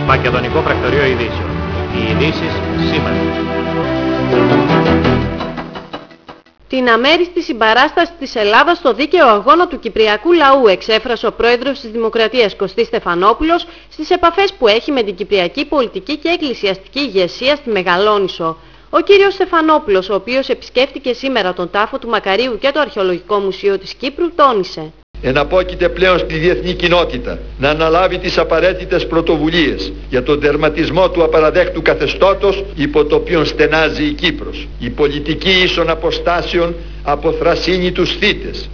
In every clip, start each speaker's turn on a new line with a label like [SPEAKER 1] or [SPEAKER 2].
[SPEAKER 1] Μακεδονικό Πρακτορείο Ειδήσεων. Οι ειδήσεις σήμερα.
[SPEAKER 2] Την αμέριστη συμπαράσταση της Ελλάδας στο δίκαιο αγώνα του κυπριακού λαού εξέφρασε ο πρόεδρος της Δημοκρατίας Κωστής Στεφανόπουλος στις επαφές που έχει με την κυπριακή πολιτική και εκκλησιαστική ηγεσία στη Μεγαλόνισσο. Ο κύριος Στεφανόπουλος, ο οποίος επισκέφτηκε σήμερα τον τάφο του Μακαρίου και το Αρχαιολογικό Μουσείο της Κύπρου, τόνισε:
[SPEAKER 3] Εναπόκειται πλέον στη διεθνή κοινότητα να αναλάβει τις απαραίτητες πρωτοβουλίες για τον τερματισμό του απαραδέκτου καθεστώτος υπό το οποίο στενάζει η Κύπρος. Η πολιτική ίσων αποστάσεων αποθρασύνει τους θύτες.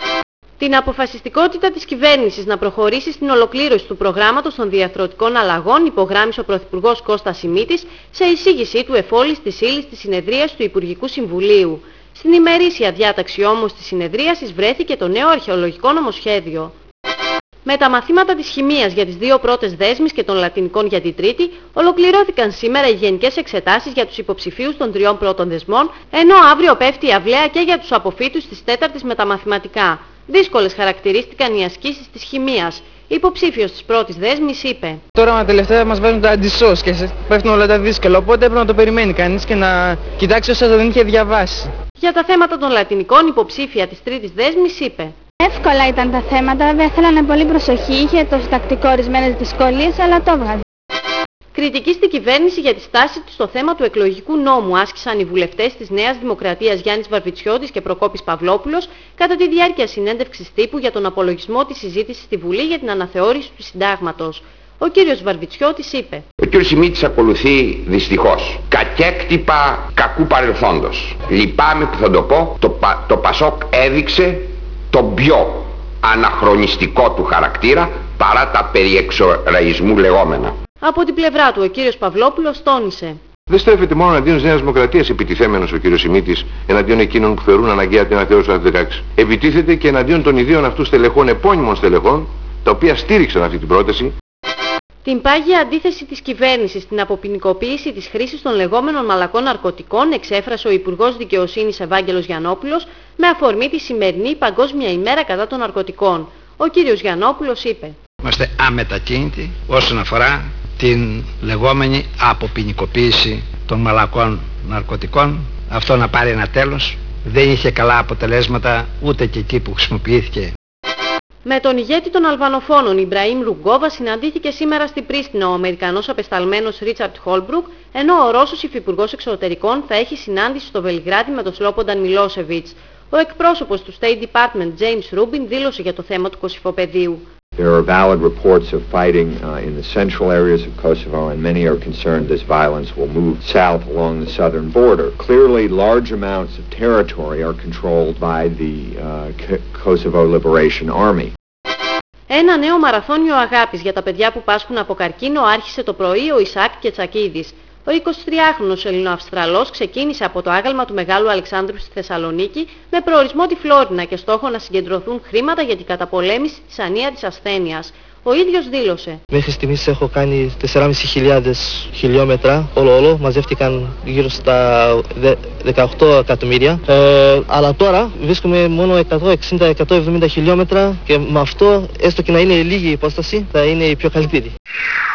[SPEAKER 2] Την αποφασιστικότητα της κυβέρνησης να προχωρήσει στην ολοκλήρωση του προγράμματος των διαρθρωτικών αλλαγών υπογράμμισε ο Πρωθυπουργός Κώστας Σιμίτης σε εισήγησή του εφόλης της ύλης της συνεδρίας του Υπουργικού Συμβουλίου. Στην ημερήσια διάταξη όμως της συνεδρίασης βρέθηκε το νέο αρχαιολογικό νομοσχέδιο. Με τα μαθήματα της χημείας για τις δύο πρώτες δέσμεις και των λατινικών για την τρίτη, ολοκληρώθηκαν σήμερα οι γενικές εξετάσεις για τους υποψηφίους των τριών πρώτων δεσμών, ενώ αύριο πέφτει η αυλαία και για τους αποφύτους της τέταρτης με τα μαθηματικά. Δύσκολες χαρακτηρίστηκαν οι ασκήσεις της χημείας. Υποψήφιος της πρώτης δέσμης είπε:
[SPEAKER 4] Τώρα τελευταία μας βάζουν τα αντισώς και πέφτουν όλα τα δύσκολα, οπότε έπρεπε να το περιμένει κανείς και να κοιτάξει όσα δεν είχε διαβάσει.
[SPEAKER 2] Για τα θέματα των λατινικών, υποψήφια της τρίτης δέσμης είπε:
[SPEAKER 5] Εύκολα ήταν τα θέματα, βέβαια θέλανε πολύ προσοχή, είχε το συντακτικό ορισμένες δυσκολίες, αλλά το έβγαζε.
[SPEAKER 2] Κριτική στην κυβέρνηση για τη στάση της στο θέμα του εκλογικού νόμου άσκησαν οι βουλευτές της Νέας Δημοκρατίας Γιάννης Βαρβιτσιώτης και Προκόπης Παυλόπουλος κατά τη διάρκεια συνέντευξης τύπου για τον απολογισμό της συζήτησης στη Βουλή για την αναθεώρηση του συντάγματος. Ο κύριος Βαρβιτσιώτης είπε:
[SPEAKER 6] Ο κύριος Σιμίτης ακολουθεί δυστυχώς κακέκτυπα κακού παρελθόντος. Λυπάμαι που θα το πω, το Πασόκ έδειξε τον πιο αναχρονιστικό του χαρακτήρα παρά τα περί εξοραϊσμού λεγόμενα.
[SPEAKER 2] Από την πλευρά του ο κύριος Παυλόπουλος τόνισε:
[SPEAKER 7] Δεν στρέφεται μόνο εναντίον της Νέας Δημοκρατίας επιτιθέμενος ο κύριος Σιμίτης εναντίον εκείνων που θεωρούν αναγκαία την αναθεώρηση του άρθρου 16. Επιτίθεται και εναντίον των ιδίων αυτού στελεχών, επώνυμων στελεχών, τα οποία στήριξαν αυτή την πρόταση.
[SPEAKER 2] Την πάγια αντίθεση της κυβέρνησης στην αποποινικοποίηση της χρήσης των λεγόμενων μαλακών ναρκωτικών εξέφρασε ο Υπουργός Δικαιοσύνης Ευάγγελος Γιαννόπουλος με αφορμή τη σημερινή Παγκόσμια ημέρα κατά των ναρκωτικών. Ο κύριος Γιαννόπουλος είπε:
[SPEAKER 8] Είμαστε αμετακίνητοι όσον αφορά την λεγόμενη αποποινικοποίηση των μαλακών ναρκωτικών. Αυτό να πάρει ένα τέλος. Δεν είχε καλά αποτελέσματα ούτε και εκεί που χρησιμοποιήθηκε.
[SPEAKER 2] Με τον ηγέτη των Αλβανοφώνων Ιμπραήμ Ρουγκόβα συναντήθηκε σήμερα στην Πρίστινα ο Αμερικανός απεσταλμένος Ρίτσαρντ Χόλμπρουκ, ενώ ο Ρώσος Υφυπουργός Εξωτερικών θα έχει συνάντηση στο Βελιγράδι με τον Σλόπονταν Μιλόσεβιτς. Ο εκπρόσωπος του State Department James Rubin δήλωσε για το θέμα του Κωσυφοπεδίου:
[SPEAKER 9] There are valid reports of fighting in the central areas of Kosovo, and many are concerned this violence will move south along the southern border. Clearly, large amounts of territory are controlled by the Kosovo Liberation Army.
[SPEAKER 2] Ένα νέο μαραθώνιο αγάπης για τα παιδιά που πάσχουν από καρκίνο άρχισε το πρωί ο Ισαάκ Κετσακίδης. Ο 23χρονος Ελληνοαυστραλός ξεκίνησε από το άγαλμα του Μεγάλου Αλεξάνδρου στη Θεσσαλονίκη με προορισμό τη Φλόρινα και στόχο να συγκεντρωθούν χρήματα για την καταπολέμηση της ανία της ασθένειας. Ο ίδιος δήλωσε:
[SPEAKER 10] Μέχρι στιγμής έχω κάνει 4.500 χιλιόμετρα όλο, μαζεύτηκαν γύρω στα 18 εκατομμύρια. Αλλά τώρα βρίσκομαι μόνο 160-170 χιλιόμετρα και με αυτό, έστω και να είναι λίγη η υπόσταση, θα είναι η πιο καλύτερη.